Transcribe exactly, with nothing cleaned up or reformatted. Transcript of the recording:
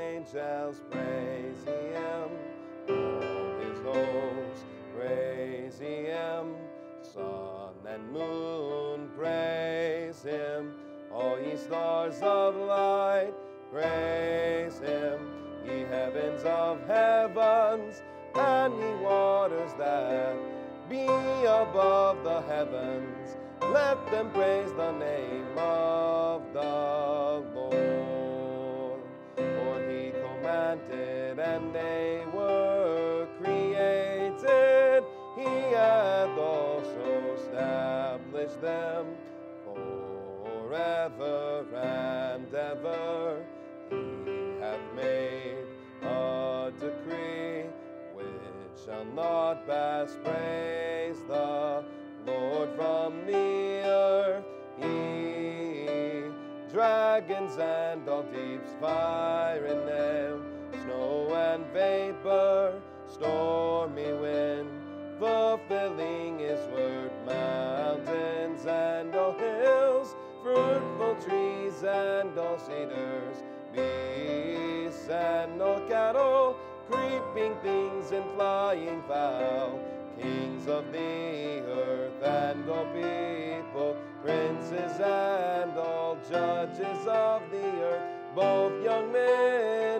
angels praise him, all his hosts praise him, sun and moon praise him, all ye stars of light praise him, ye heavens of heavens, and ye waters that be above the heavens, let them praise the name of the Lord. For he commanded, and they were created. He hath also established them forever and ever. He hath made a decree which shall not pass. Praise the Lord from the earth, ye dragons and all deeps, fire and hail, snow and vapor, stormy wind, fulfilling his word, mountains and all hills, fruitful trees and all cedars, beasts and all cattle, creeping things and flying fowl, kings of the earth and all people, princes and all judges of the earth, both young men